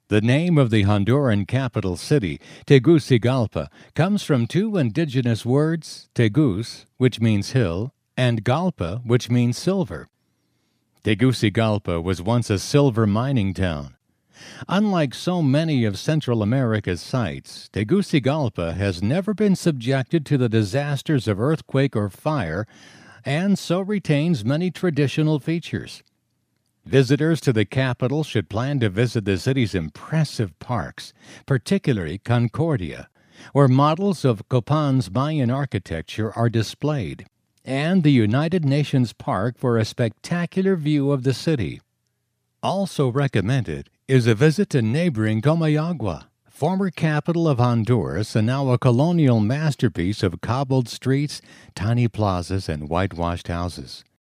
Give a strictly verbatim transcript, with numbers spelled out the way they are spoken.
The name of the Honduran capital city, Tegucigalpa, comes from two indigenous words, Tegus, which means hill, and Galpa, which means silver. Tegucigalpa was once a silver mining town. Unlike so many of Central America's sites, Tegucigalpa has never been subjected to the disasters of earthquake or fire, and so retains many traditional features. Visitors to the capital should plan to visit the city's impressive parks, particularly Concordia, where models of Copan's Mayan architecture are displayed, and the United Nations Park for a spectacular view of the city. Also recommended is a visit to neighboring Comayagua, former capital of Honduras and now a colonial masterpiece of cobbled streets, tiny plazas, and whitewashed houses.